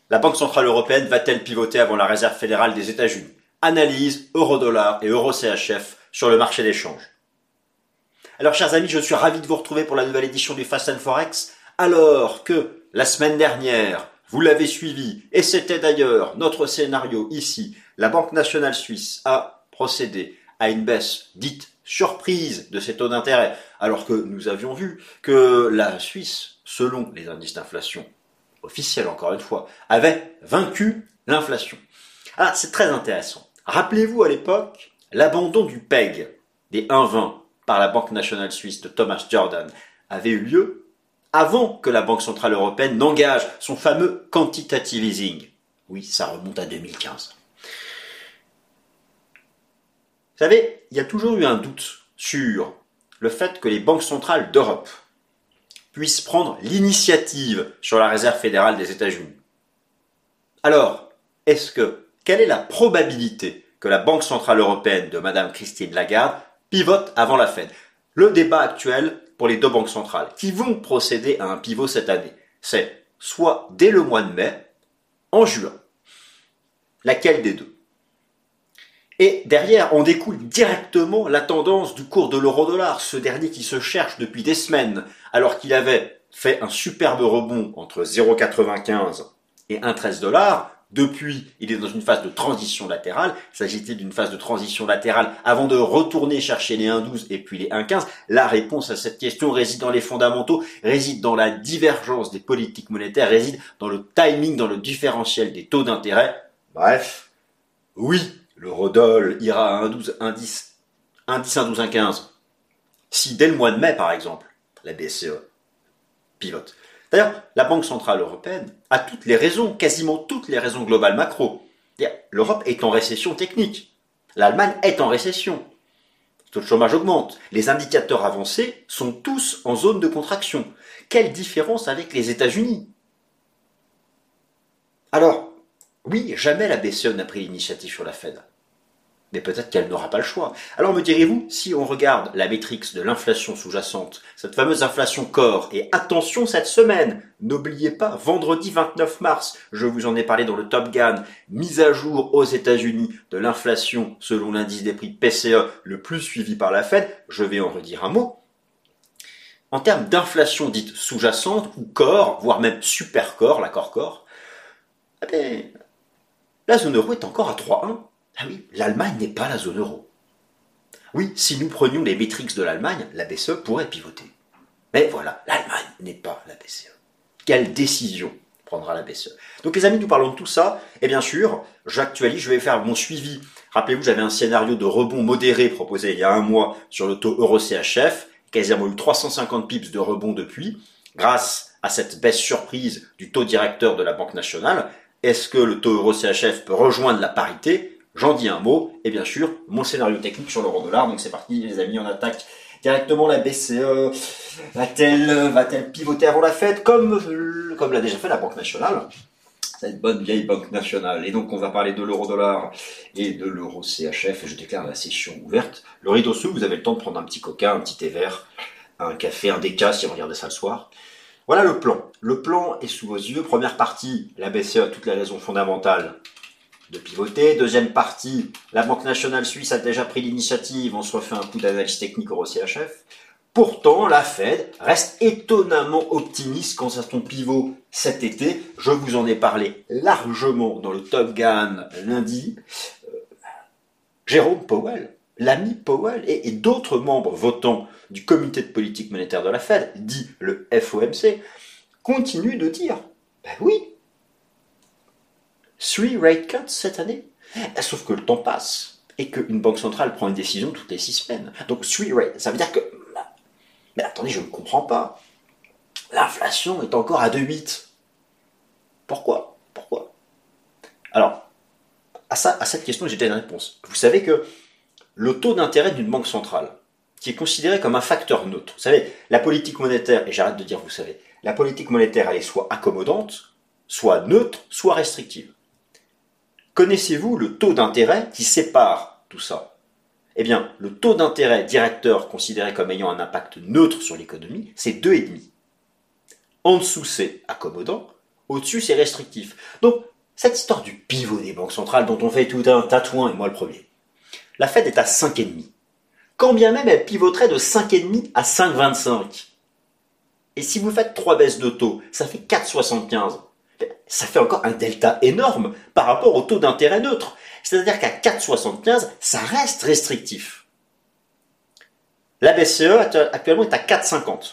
La Banque Centrale Européenne va-t-elle pivoter avant la Réserve fédérale des États-Unis? Analyse euro-dollar et euro-CHF sur le marché des changes. Alors chers amis, je suis ravi de vous retrouver pour la nouvelle édition du Fast and Forex, alors que la semaine dernière, vous l'avez suivi, et c'était d'ailleurs notre scénario ici, la Banque nationale suisse a procédé à une baisse dite surprise de ses taux d'intérêt, alors que nous avions vu que la Suisse, selon les indices d'inflation officiels encore une fois, avait vaincu l'inflation. Ah, c'est très intéressant. Rappelez-vous à l'époque l'abandon du PEG, des 1,20 par la Banque nationale suisse de Thomas Jordan, avait eu lieu avant que la Banque centrale européenne n'engage son fameux quantitative easing. Oui, ça remonte à 2015. Vous savez, il y a toujours eu un doute sur le fait que les banques centrales d'Europe puissent prendre l'initiative sur la Réserve fédérale des États-Unis. Alors, quelle est la probabilité que la Banque centrale européenne de Madame Christine Lagarde pivote avant la Fed? Le débat actuel pour les deux banques centrales qui vont procéder à un pivot cette année, c'est soit dès le mois de mai, en juin. Laquelle des deux? Et derrière, on découle directement la tendance du cours de l'euro-dollar, ce dernier qui se cherche depuis des semaines, alors qu'il avait fait un superbe rebond entre 0,95 et 1,13 $. Depuis, il est dans une phase de transition latérale. Il s'agit-il d'une phase de transition latérale avant de retourner chercher les 1,12 et puis les 1,15? La réponse à cette question réside dans les fondamentaux, réside dans la divergence des politiques monétaires, réside dans le timing, dans le différentiel des taux d'intérêt. Bref, oui, l'eurodoll ira à 1,12, 1,10, 1,12, 1,15. Si dès le mois de mai, par exemple, la BCE pivote. D'ailleurs, la Banque centrale européenne a toutes les raisons, quasiment toutes les raisons globales macro. L'Europe est en récession technique. L'Allemagne est en récession. Le taux de chômage augmente. Les indicateurs avancés sont tous en zone de contraction. Quelle différence avec les États-Unis? Alors, oui, jamais la BCE n'a pris l'initiative sur la Fed. Mais peut-être qu'elle n'aura pas le choix. Alors me direz-vous, si on regarde la métrique de l'inflation sous-jacente, cette fameuse inflation core, et attention cette semaine, n'oubliez pas, vendredi 29 mars, je vous en ai parlé dans le Top Gun, mise à jour aux États-Unis de l'inflation selon l'indice des prix PCE, le plus suivi par la Fed, je vais en redire un mot. En termes d'inflation dite sous-jacente, ou core, voire même super core, la core, la zone euro est encore à 3,1. Ah oui, l'Allemagne n'est pas la zone euro. Oui, si nous prenions les métriques de l'Allemagne, la BCE pourrait pivoter. Mais voilà, l'Allemagne n'est pas la BCE. Quelle décision prendra la BCE? Donc les amis, nous parlons de tout ça, et bien sûr, je vais faire mon suivi. Rappelez-vous, j'avais un scénario de rebond modéré proposé il y a un mois sur le taux euro-CHF, quasiment eu 350 pips de rebond depuis, grâce à cette baisse surprise du taux directeur de la Banque nationale. Est-ce que le taux euro-CHF peut rejoindre la parité? J'en dis un mot, et bien sûr, mon scénario technique sur l'euro-dollar. Donc c'est parti les amis, on attaque directement la BCE. Va-t-elle pivoter avant la Fed comme l'a déjà fait la Banque nationale? Cette bonne vieille Banque nationale. Et donc on va parler de l'euro-dollar et de l'euro-CHF, et je déclare la session ouverte. Le rideau sous, vous avez le temps de prendre un petit coca, un petit thé vert, un café, un déca si vous regardez ça le soir. Voilà le plan. Le plan est sous vos yeux. Première partie, la BCE a toutes les raisons fondamentales de pivoter. Deuxième partie, la Banque nationale suisse a déjà pris l'initiative, on se refait un coup d'analyse technique au CHF. Pourtant, la Fed reste étonnamment optimiste quant à son pivot cet été. Je vous en ai parlé largement dans le Top Gun lundi. Jérôme Powell, l'ami Powell et d'autres membres votants du comité de politique monétaire de la Fed, dit le FOMC, continuent de dire, ben oui, 3 rate cuts cette année. Sauf que le temps passe et qu'une banque centrale prend une décision toutes les 6 semaines. Donc 3 rate, ça veut dire que... Mais attendez, je ne comprends pas. L'inflation est encore à 2,8. Pourquoi? Alors, à cette question, j'ai déjà une réponse. Vous savez que le taux d'intérêt d'une banque centrale, qui est considéré comme un facteur neutre, vous savez, la politique monétaire, et j'arrête de dire vous savez, la politique monétaire, elle est soit accommodante, soit neutre, soit restrictive. Connaissez-vous le taux d'intérêt qui sépare tout ça? Eh bien, le taux d'intérêt directeur considéré comme ayant un impact neutre sur l'économie, c'est 2,5. En dessous, c'est accommodant. Au-dessus, c'est restrictif. Donc, cette histoire du pivot des banques centrales dont on fait tout un tatouin, et moi le premier. La Fed est à 5,5. Quand bien même elle pivoterait de 5,5 à 5,25. Et si vous faites 3 baisses de taux, ça fait 4,75. Ça fait encore un delta énorme par rapport au taux d'intérêt neutre. C'est-à-dire qu'à 4,75, ça reste restrictif. La BCE actuellement est à 4,50.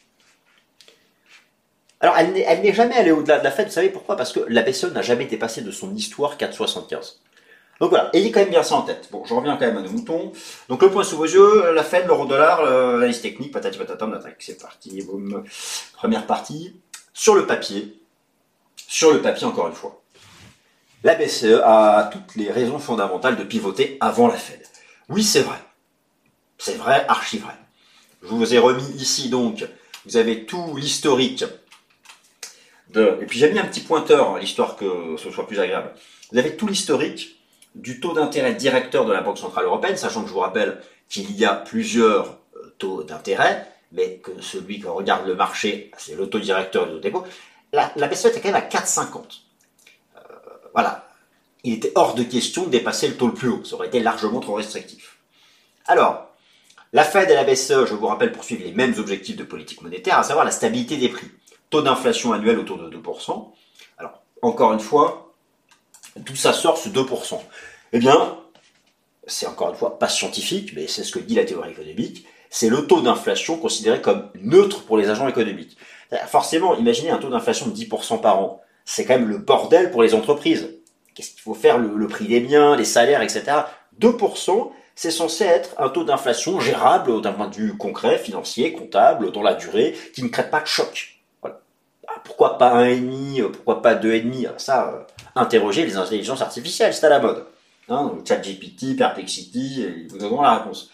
Alors, elle n'est jamais allée au-delà de la Fed, vous savez pourquoi? Parce que la BCE n'a jamais dépassé de son histoire 4,75. Donc voilà, ayez quand même bien ça en tête. Bon, je reviens quand même à nos moutons. Donc le point sous vos yeux, la Fed, l'euro-dollar, l'analyse technique, patati patata, on attaque, c'est parti, boum. Première partie. Sur le papier encore une fois, la BCE a toutes les raisons fondamentales de pivoter avant la Fed. Oui, c'est vrai. C'est vrai, archi vrai. Je vous ai remis ici donc, vous avez tout l'historique et puis j'ai mis un petit pointeur, l'histoire que ce soit plus agréable. Vous avez tout l'historique du taux d'intérêt directeur de la Banque Centrale Européenne, sachant que je vous rappelle qu'il y a plusieurs taux d'intérêt, mais que celui que regarde le marché, c'est le taux directeur du taux dépôt. La BCE était quand même à 4,50. Voilà. Il était hors de question de dépasser le taux le plus haut. Ça aurait été largement trop restrictif. Alors, la Fed et la BCE, je vous rappelle, poursuivent les mêmes objectifs de politique monétaire, à savoir la stabilité des prix. Taux d'inflation annuel autour de 2%. Alors, encore une fois, d'où ça sort ce 2%? Eh bien, c'est encore une fois pas scientifique, mais c'est ce que dit la théorie économique, c'est le taux d'inflation considéré comme neutre pour les agents économiques. Forcément, imaginez un taux d'inflation de 10% par an. C'est quand même le bordel pour les entreprises. Qu'est-ce qu'il faut faire? Le prix des biens, les salaires, etc. 2%, c'est censé être un taux d'inflation gérable d'un point de vue concret, financier, comptable, dans la durée, qui ne crée pas de choc. Voilà. Pourquoi pas 1,5, pourquoi pas 2,5? Ça, interrogez les intelligences artificielles, c'est à la mode. ChatGPT, Perplexity, ils vous donneront la réponse.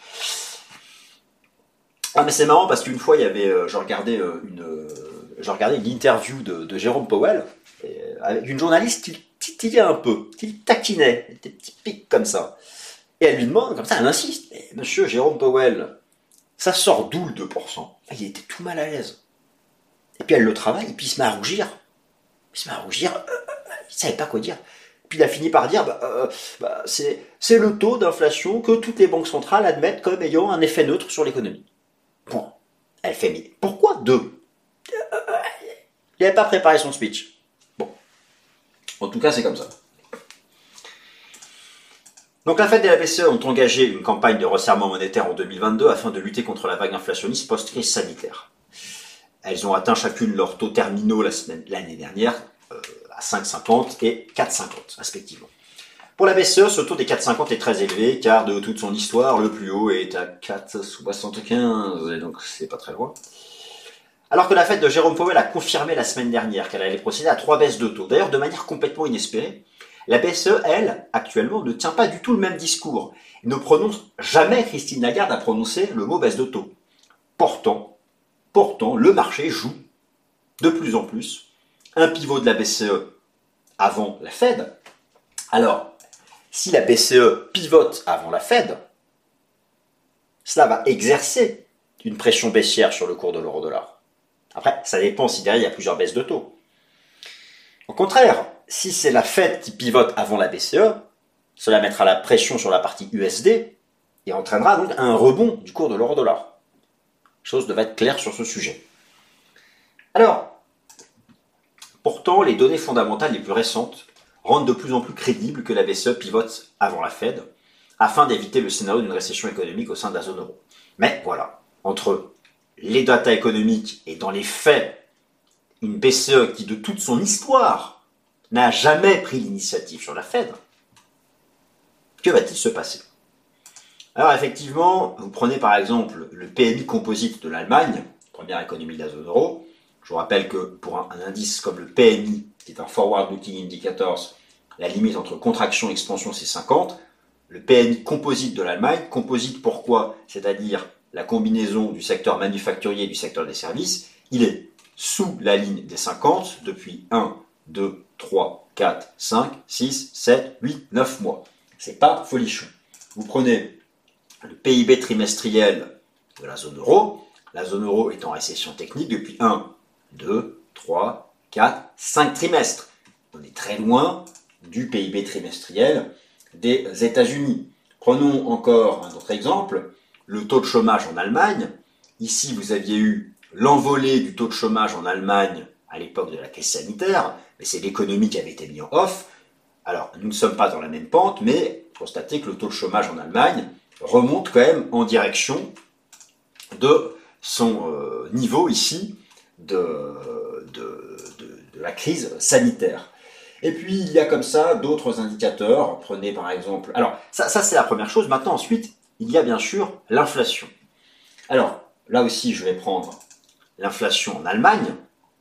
Ah mais c'est marrant parce qu'une fois il y avait, je regardais une interview de Jérôme Powell avec une journaliste qui titillait un peu, qui taquinait, des petits pics comme ça. Et elle lui demande comme ça, elle insiste, mais monsieur Jérôme Powell, ça sort d'où le 2%? Il était tout mal à l'aise. Et puis elle le travaille, et puis il se met à rougir. Il savait pas quoi dire. Puis il a fini par dire, c'est le taux d'inflation que toutes les banques centrales admettent comme ayant un effet neutre sur l'économie. Bon, elle fait, mais pourquoi 2? Il n'avait pas préparé son speech. Bon, en tout cas c'est comme ça. Donc la Fed et la BCE ont engagé une campagne de resserrement monétaire en 2022 afin de lutter contre la vague inflationniste post-crise sanitaire. Elles ont atteint chacune leurs taux terminaux l'année dernière, à 5,50 et 4,50 respectivement. Pour la BCE, ce taux des 4,50 est très élevé car de toute son histoire, le plus haut est à 4,75 et donc c'est pas très loin. Alors que la Fed de Jérôme Powell a confirmé la semaine dernière qu'elle allait procéder à 3 baisses de taux, d'ailleurs de manière complètement inespérée, la BCE, elle, actuellement, ne tient pas du tout le même discours. Elle ne prononce jamais, Christine Lagarde a prononcé le mot baisse de taux. Pourtant, le marché joue de plus en plus un pivot de la BCE avant la Fed. Alors, si la BCE pivote avant la Fed, cela va exercer une pression baissière sur le cours de l'euro-dollar. Après, ça dépend si derrière il y a plusieurs baisses de taux. Au contraire, si c'est la Fed qui pivote avant la BCE, cela mettra la pression sur la partie USD et entraînera donc un rebond du cours de l'euro-dollar. Chose devrait être claire sur ce sujet. Alors, pourtant, les données fondamentales les plus récentes rendent de plus en plus crédible que la BCE pivote avant la Fed, afin d'éviter le scénario d'une récession économique au sein de la zone euro. Mais voilà, entre les datas économiques et dans les faits, une BCE qui de toute son histoire n'a jamais pris l'initiative sur la Fed, que va-t-il se passer? Alors effectivement, vous prenez par exemple le PMI composite de l'Allemagne, première économie de la zone euro. Je vous rappelle que pour un indice comme le PMI, qui est un Forward Looking Indicators, la limite entre contraction et expansion c'est 50. Le PMI composite de l'Allemagne, composite pourquoi? C'est-à-dire la combinaison du secteur manufacturier et du secteur des services, il est sous la ligne des 50 depuis 1, 2, 3, 4, 5, 6, 7, 8, 9 mois. C'est pas folichon. Vous prenez le PIB trimestriel de la zone euro est en récession technique depuis 1, 2, 3, 4, 5 trimestres. On est très loin du PIB trimestriel des États-Unis. Prenons encore un autre exemple, le taux de chômage en Allemagne. Ici, vous aviez eu l'envolée du taux de chômage en Allemagne à l'époque de la crise sanitaire, mais c'est l'économie qui avait été mise en off. Alors, nous ne sommes pas dans la même pente, mais constatez que le taux de chômage en Allemagne remonte quand même en direction de son niveau ici de la crise sanitaire. Et puis, il y a comme ça d'autres indicateurs. Prenez par exemple... Alors, ça c'est la première chose. Maintenant, ensuite, il y a bien sûr l'inflation. Alors, là aussi, je vais prendre l'inflation en Allemagne.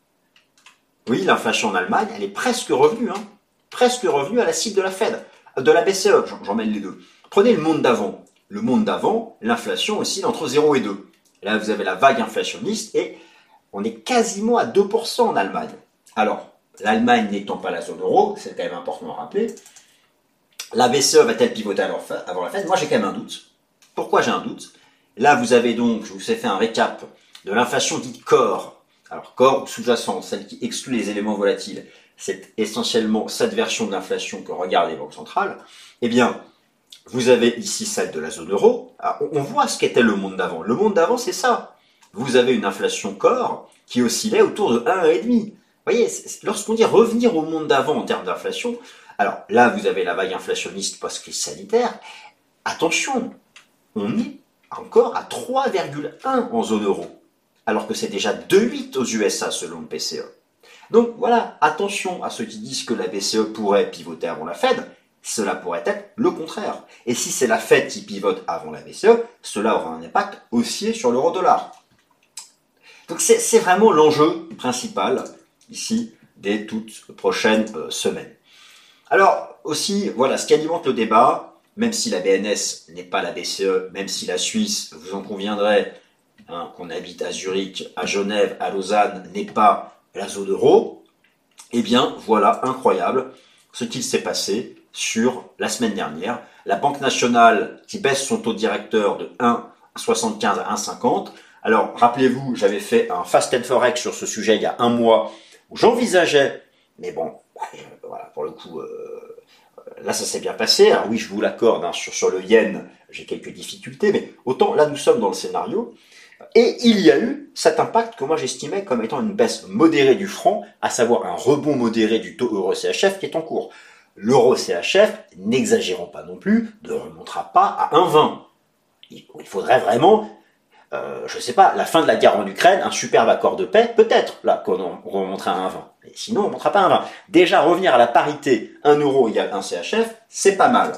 Oui, l'inflation en Allemagne, elle est presque revenue. Presque revenue à la cible de la Fed, de la BCE, j'en mêle les deux. Prenez le monde d'avant. Le monde d'avant, l'inflation oscille entre 0 et 2. Et là, vous avez la vague inflationniste et on est quasiment à 2% en Allemagne. Alors, l'Allemagne n'étant pas la zone euro, c'est quand même important à rappeler, la BCE va-t-elle pivoter avant la Fed? Moi, j'ai quand même un doute. Pourquoi j'ai un doute? Là, vous avez donc, je vous ai fait un récap de l'inflation dite core. Alors, core ou sous-jacente, celle qui exclut les éléments volatiles, c'est essentiellement cette version de l'inflation que regardent les banques centrales. Eh bien, vous avez ici celle de la zone euro. Alors, on voit ce qu'était le monde d'avant. Le monde d'avant, c'est ça. Vous avez une inflation core qui oscillait autour de 1,5. Vous voyez, lorsqu'on dit revenir au monde d'avant en termes d'inflation, alors là, vous avez la vague inflationniste post-crise sanitaire. Attention, on est encore à 3,1 en zone euro, alors que c'est déjà 2,8 aux USA selon le PCE. Donc voilà, attention à ceux qui disent que la BCE pourrait pivoter avant la Fed, cela pourrait être le contraire. Et si c'est la Fed qui pivote avant la BCE, cela aura un impact haussier sur l'euro-dollar. Donc c'est vraiment l'enjeu principal ici des toutes prochaines semaines. Alors aussi, voilà, ce qui alimente le débat, même si la BNS n'est pas la BCE, même si la Suisse, vous en conviendrez, qu'on habite à Zurich, à Genève, à Lausanne, n'est pas la zone euro, eh bien voilà, incroyable ce qu'il s'est passé sur la semaine dernière. La Banque nationale qui baisse son taux directeur de 1,75 à 1,50. Alors rappelez-vous, j'avais fait un Fast and Forex sur ce sujet il y a un mois où j'envisageais, mais bon, voilà, pour le coup, là ça s'est bien passé. Alors oui, je vous l'accorde, sur le yen, j'ai quelques difficultés, mais autant là nous sommes dans le scénario. Et il y a eu cet impact que moi j'estimais comme étant une baisse modérée du franc, à savoir un rebond modéré du taux euro-CHF qui est en cours. L'euro-CHF, n'exagérons pas non plus, ne remontera pas à 1,20. Il faudrait vraiment, je ne sais pas, la fin de la guerre en Ukraine, un superbe accord de paix, peut-être, là, qu'on remontera à 1,20. Mais sinon, on ne remontera pas à 1,20. Déjà, revenir à la parité 1 euro égale 1 CHF, c'est pas mal.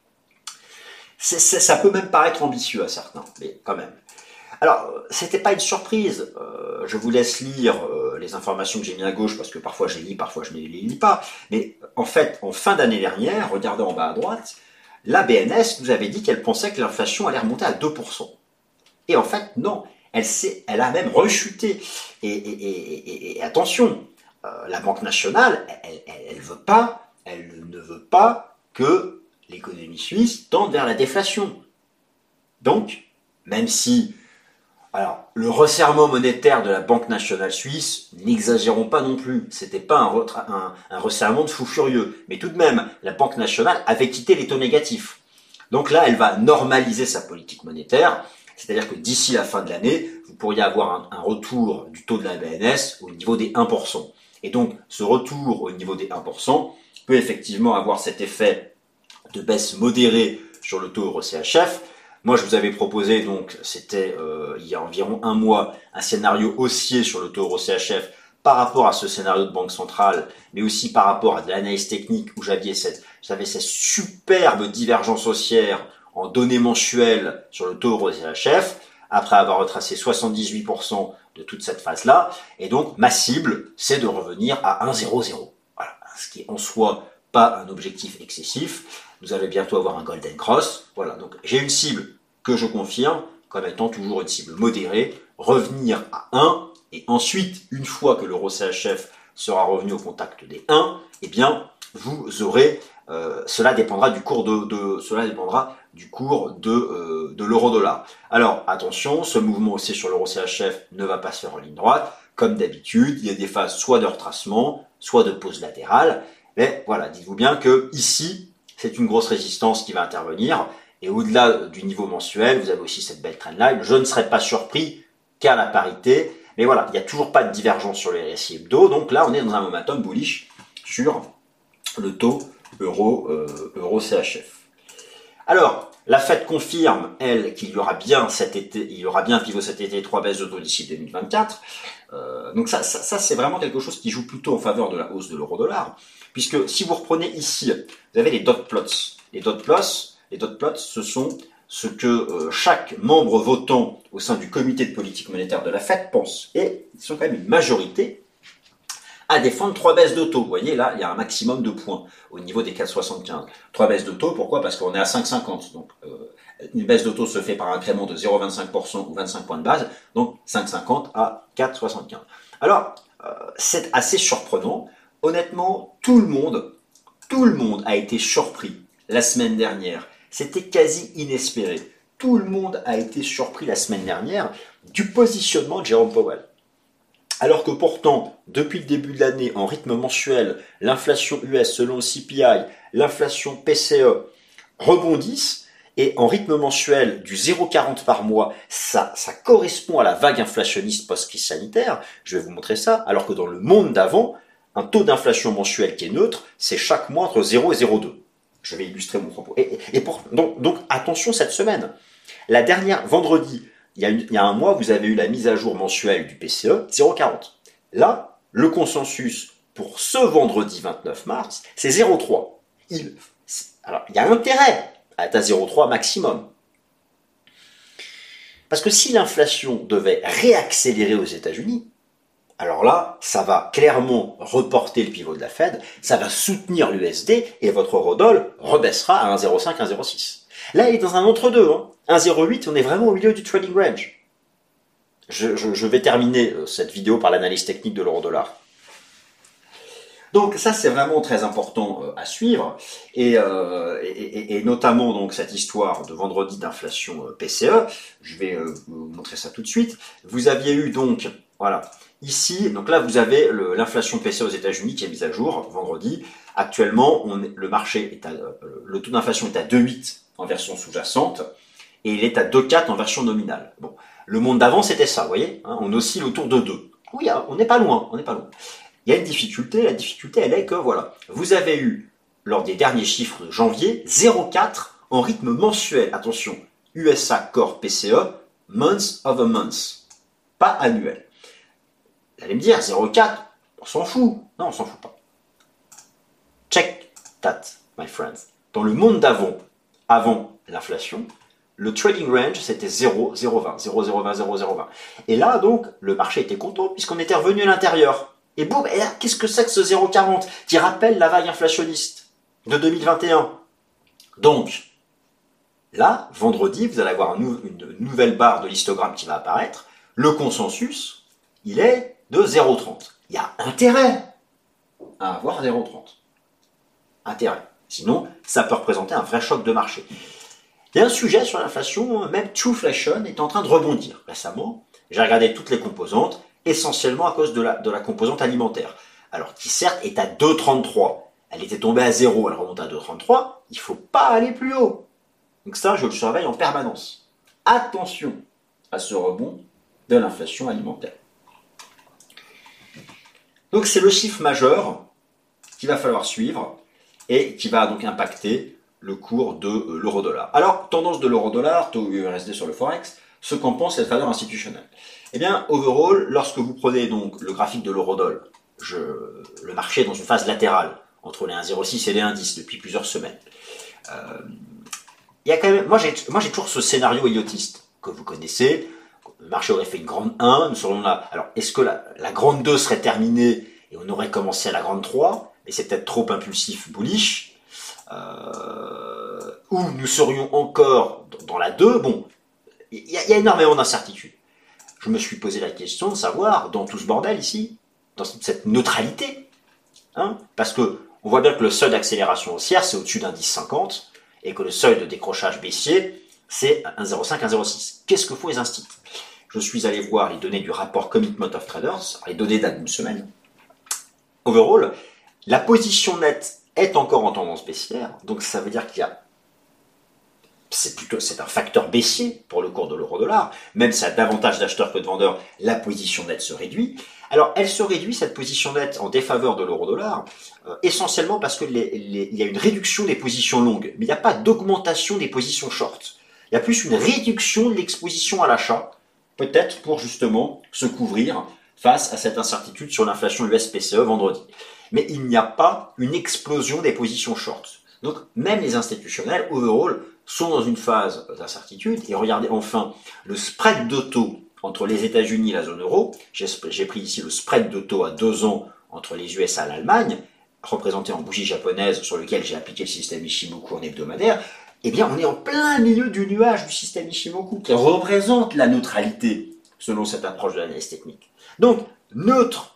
Ça peut même paraître ambitieux à certains, mais quand même. Alors, c'était pas une surprise. Je vous laisse lire les informations que j'ai mis à gauche parce que parfois je les lis, parfois je ne les lis pas. Mais en fait, en fin d'année dernière, regardez en bas à droite, la BNS nous avait dit qu'elle pensait que l'inflation allait remonter à 2%. Et en fait, non. Elle a même rechuté. Et attention, la Banque nationale, elle ne veut pas que l'économie suisse tende vers la déflation. Donc, même si alors, le resserrement monétaire de la Banque nationale suisse, n'exagérons pas non plus, c'était pas un resserrement de fou furieux, mais tout de même, la Banque nationale avait quitté les taux négatifs. Donc là, elle va normaliser sa politique monétaire, c'est-à-dire que d'ici la fin de l'année, vous pourriez avoir un retour du taux de la BNS au niveau des 1%. Et donc, ce retour au niveau des 1% peut effectivement avoir cet effet de baisse modérée sur le taux euro-CHF. Moi, je vous avais proposé, donc, c'était il y a environ un mois, un scénario haussier sur le taux euro-CHF par rapport à ce scénario de banque centrale, mais aussi par rapport à de l'analyse technique où j'avais cette superbe divergence haussière en données mensuelles sur le taux euro-CHF, après avoir retracé 78% de toute cette phase-là. Et donc, ma cible, c'est de revenir à 1,00. Voilà, ce qui est en soi pas un objectif excessif. Vous allez bientôt avoir un Golden Cross. Voilà, donc j'ai une cible que je confirme comme étant toujours une cible modérée, revenir à 1, et ensuite, une fois que l'euro CHF sera revenu au contact des 1, eh bien, vous aurez cela dépendra du cours de l'euro-dollar. Alors attention, ce mouvement haussier sur l'euro CHF ne va pas se faire en ligne droite. Comme d'habitude, il y a des phases soit de retracement, soit de pause latérale. Mais voilà, dites-vous bien que ici, c'est une grosse résistance qui va intervenir. Et au-delà du niveau mensuel, vous avez aussi cette belle trendline. Je ne serais pas surpris qu'à la parité. Mais voilà, il n'y a toujours pas de divergence sur les récits hebdo. Donc là, on est dans un momentum bullish sur le taux euro CHF. Alors, la Fed confirme, elle, qu'il y aura bien cet été, il y aura bien pivot cet été, 3 baisses de taux d'ici 2024. Donc ça c'est vraiment quelque chose qui joue plutôt en faveur de la hausse de l'euro-dollar. Puisque si vous reprenez ici, vous avez les dot plots. Les dot plots, ce sont ce que chaque membre votant au sein du comité de politique monétaire de la Fed pense. Et ils sont quand même une majorité à défendre 3 baisses de taux. Vous voyez, là, il y a un maximum de points au niveau des 4,75. 3 baisses de taux, pourquoi? Parce qu'on est à 5,50. Donc, une baisse de taux se fait par un incrément de 0,25% ou 25 points de base. Donc, 5,50 à 4,75. Alors, c'est assez surprenant. Honnêtement, tout le monde a été surpris la semaine dernière. C'était quasi inespéré. Tout le monde a été surpris la semaine dernière du positionnement de Jérôme Powell. Alors que pourtant, depuis le début de l'année, en rythme mensuel, l'inflation US selon le CPI, l'inflation PCE rebondissent, et en rythme mensuel du 0,40 par mois, ça correspond à la vague inflationniste post-crise sanitaire. Je vais vous montrer ça, alors que dans le monde d'avant, un taux d'inflation mensuel qui est neutre, c'est chaque mois entre 0 et 0,2. Je vais illustrer mon propos. Donc attention cette semaine. La dernière, vendredi, il y a un mois, vous avez eu la mise à jour mensuelle du PCE, 0,40. Là, le consensus pour ce vendredi 29 mars, c'est 0,3. Alors, il y a intérêt à être à 0,3 maximum. Parce que si l'inflation devait réaccélérer aux États-Unis, alors là, ça va clairement reporter le pivot de la Fed, ça va soutenir l'USD et votre eurodoll rebaissera à 1,05, 1,06. Là, il est dans un entre-deux. 1,08, on est vraiment au milieu du trading range. Je vais terminer cette vidéo par l'analyse technique de l'euro-dollar. Donc ça, c'est vraiment très important à suivre. Et notamment donc cette histoire de vendredi d'inflation PCE. Je vais vous montrer ça tout de suite. Vous aviez eu donc, voilà, ici, donc là, vous avez l'inflation PCE aux États-Unis qui est mise à jour vendredi. Actuellement, le marché le taux d'inflation est à 2,8 en version sous-jacente et il est à 2,4 en version nominale. Bon, le monde d'avant, c'était ça, vous voyez, on oscille autour de 2. Oui, on n'est pas loin, Il y a une difficulté, la difficulté, elle est que, voilà, vous avez eu, lors des derniers chiffres de janvier, 0,4 en rythme mensuel. Attention, USA Core PCE, month over month, pas annuel. Vous allez me dire, 0,4, on s'en fout. Non, on s'en fout pas. Check that, my friends. Dans le monde d'avant, avant l'inflation, le trading range, c'était 0,020, 0,020, 0,020. Et là, donc, le marché était content puisqu'on était revenu à l'intérieur. Et boum, et là, qu'est-ce que c'est que ce 0,40 qui rappelle la vague inflationniste de 2021? Donc, là, vendredi, vous allez avoir une nouvelle barre de l'histogramme qui va apparaître. Le consensus, il est de 0,30. Il y a intérêt à avoir 0,30. Intérêt. Sinon, ça peut représenter un vrai choc de marché. Il y a un sujet sur l'inflation, même Trueflation est en train de rebondir. Récemment, j'ai regardé toutes les composantes, essentiellement à cause de la composante alimentaire. Alors, qui certes est à 2,33. Elle était tombée à 0, elle remonte à 2,33. Il ne faut pas aller plus haut. Donc ça, je le surveille en permanence. Attention à ce rebond de l'inflation alimentaire. Donc c'est le chiffre majeur qu'il va falloir suivre et qui va donc impacter le cours de l'euro-dollar. Alors, tendance de l'euro-dollar, taux USD sur le Forex, ce qu'en pense cette valeur institutionnelle. Eh bien, overall, lorsque vous prenez donc le graphique de l'euro-dollar, le marché est dans une phase latérale entre les 1,06 et les 1,10 depuis plusieurs semaines. Il y a quand même, moi j'ai toujours ce scénario idiotiste que vous connaissez. Le marché aurait fait une grande 1, nous serions là. Alors, est-ce que la grande 2 serait terminée et on aurait commencé à la grande 3, mais c'est peut-être trop impulsif, bullish, ou nous serions encore dans la 2. Bon, il y a énormément d'incertitudes. Je me suis posé la question de savoir, dans tout ce bordel ici, dans cette neutralité, parce que on voit bien que le seuil d'accélération haussière, c'est au-dessus d'un 10,50 et que le seuil de décrochage baissier, c'est 1,05, 1,06. Qu'est-ce que font les instituts? Je suis allé voir les données du rapport Commitment of Traders, les données datent d'une semaine. Overall, la position nette est encore en tendance baissière, donc ça veut dire qu'il y a c'est un facteur baissier pour le cours de l'euro-dollar, même si y a davantage d'acheteurs que de vendeurs, la position nette se réduit. Alors, elle se réduit, cette position nette, en défaveur de l'euro-dollar, essentiellement parce qu'il y a une réduction des positions longues, mais il n'y a pas d'augmentation des positions short. Il y a plus une réduction de l'exposition à l'achat, peut-être pour justement se couvrir face à cette incertitude sur l'inflation US-PCE vendredi. Mais il n'y a pas une explosion des positions short. Donc, même les institutionnels, overall, sont dans une phase d'incertitude. Et regardez enfin le spread de taux entre les États-Unis et la zone euro. J'ai pris ici le spread de taux à 2 ans entre les USA et l'Allemagne, représenté en bougie japonaise sur lequel j'ai appliqué le système Ishimoku en hebdomadaire. Eh bien, on est en plein milieu du nuage du système Ishimoku qui représente la neutralité selon cette approche de l'analyse technique. Donc, neutre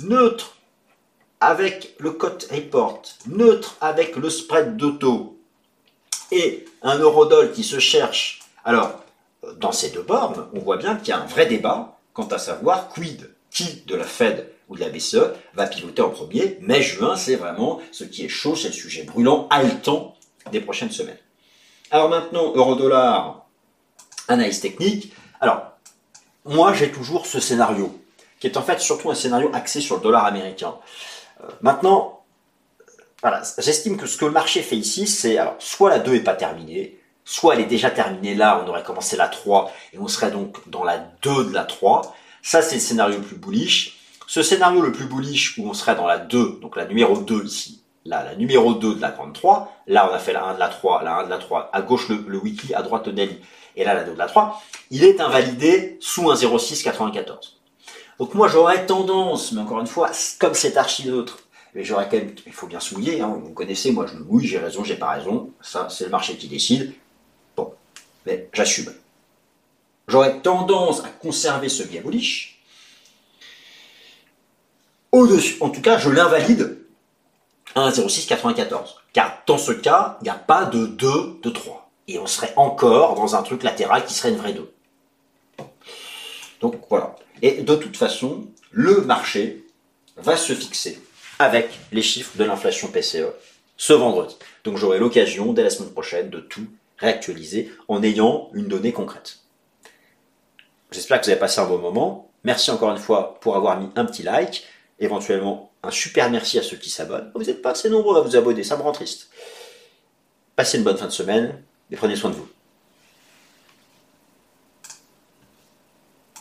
avec le cote report, neutre avec le spread de taux, et un eurodoll qui se cherche. Alors, dans ces deux bornes, on voit bien qu'il y a un vrai débat quant à savoir qui de la Fed ou de la BCE va pivoter en premier. Mai-juin, c'est vraiment ce qui est chaud, c'est le sujet brûlant, haletant des prochaines semaines. Alors maintenant, euro-dollar, analyse technique. Alors, moi j'ai toujours ce scénario, qui est en fait surtout un scénario axé sur le dollar américain. Maintenant, voilà, j'estime que ce que le marché fait ici, c'est alors soit la 2 n'est pas terminée, soit elle est déjà terminée là, on aurait commencé la 3 et on serait donc dans la 2 de la 3. Ça, c'est le scénario le plus bullish. Ce scénario le plus bullish où on serait dans la 2, donc la numéro 2 ici, là, la numéro 2 de la grande 3, là on a fait la 1 de la 3, la 1 de la 3, à gauche le weekly, à droite le daily, et là la 2 de la 3, il est invalidé sous 1,0694. Donc moi j'aurais tendance, mais encore une fois, comme c'est archi neutre, mais j'aurais quand même, il faut bien se mouiller, hein, vous connaissez, moi je me mouille, j'ai raison, j'ai pas raison, ça c'est le marché qui décide. Bon, mais j'assume. J'aurais tendance à conserver ce biais bullish. Au-dessus, en tout cas, je l'invalide à 1,0694. Car dans ce cas, il n'y a pas de 2, de 3. Et on serait encore dans un truc latéral qui serait une vraie 2. Donc voilà. Et de toute façon, le marché va se fixer avec les chiffres de l'inflation PCE ce vendredi. Donc j'aurai l'occasion, dès la semaine prochaine, de tout réactualiser en ayant une donnée concrète. J'espère que vous avez passé un bon moment. Merci encore une fois pour avoir mis un petit like. Éventuellement, un super merci à ceux qui s'abonnent. Vous n'êtes pas assez nombreux à vous abonner, ça me rend triste. Passez une bonne fin de semaine et prenez soin de vous.